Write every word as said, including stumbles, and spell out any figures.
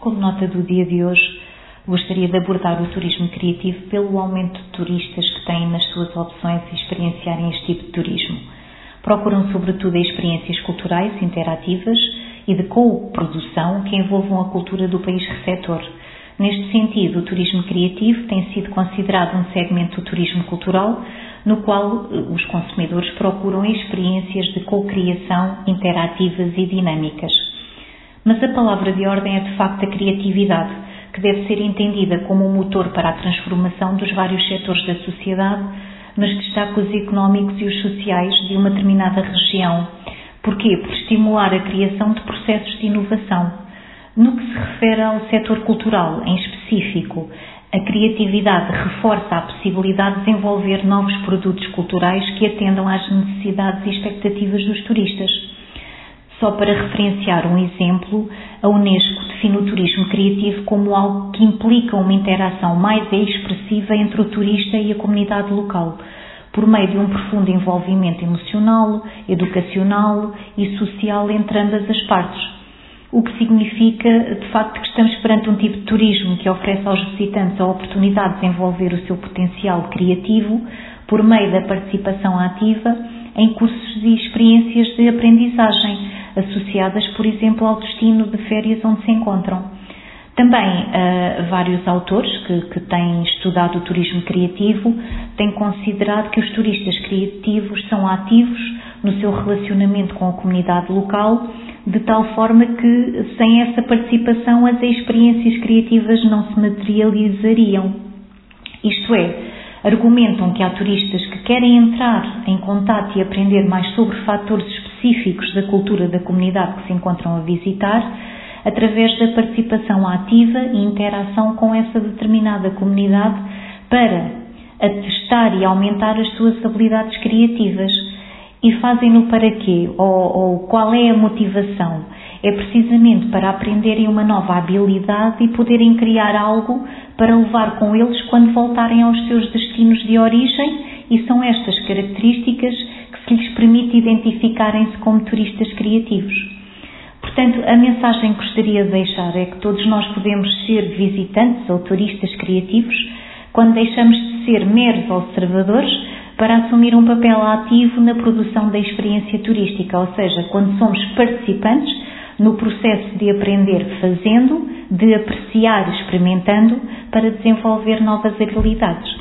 Como nota do dia de hoje, gostaria de abordar o turismo criativo pelo aumento de turistas que têm nas suas opções e experienciarem este tipo de turismo. Procuram sobretudo experiências culturais interativas e de co-produção que envolvam a cultura do país receptor. Neste sentido, o turismo criativo tem sido considerado um segmento do turismo cultural no qual os consumidores procuram experiências de co-criação interativas e dinâmicas. Mas a palavra de ordem é de facto a criatividade, que deve ser entendida como um motor para a transformação dos vários setores da sociedade, mas destaca os económicos e os sociais de uma determinada região. Porquê? Por estimular a criação de processos de inovação. No que se refere ao setor cultural, em específico, a criatividade reforça a possibilidade de desenvolver novos produtos culturais que atendam às necessidades e expectativas dos turistas. Só para referenciar um exemplo, a Unesco define o turismo criativo como algo que implica uma interação mais expressiva entre o turista e a comunidade local, por meio de um profundo envolvimento emocional, educacional e social entre ambas as partes. O que significa, de facto, que estamos perante um tipo de turismo que oferece aos visitantes a oportunidade de desenvolver o seu potencial criativo por meio da participação ativa em cursos e experiências de aprendizagem, associadas, por exemplo, ao destino de férias onde se encontram. Também uh, vários autores que, que têm estudado o turismo criativo têm considerado que os turistas criativos são ativos no seu relacionamento com a comunidade local, de tal forma que, sem essa participação, as experiências criativas não se materializariam. Isto é, argumentam que há turistas que querem entrar em contato e aprender mais sobre fatores específicos da cultura da comunidade que se encontram a visitar, através da participação ativa e interação com essa determinada comunidade para atestar e aumentar as suas habilidades criativas. E fazem-no para quê? Ou, ou qual é a motivação? É precisamente para aprenderem uma nova habilidade e poderem criar algo para levar com eles quando voltarem aos seus destinos de origem, e são estas características que se lhes permite identificarem-se como turistas criativos. Portanto, a mensagem que gostaria de deixar é que todos nós podemos ser visitantes ou turistas criativos quando deixamos de ser meros observadores para assumir um papel ativo na produção da experiência turística, ou seja, quando somos participantes no processo de aprender fazendo, de apreciar experimentando, para desenvolver novas habilidades.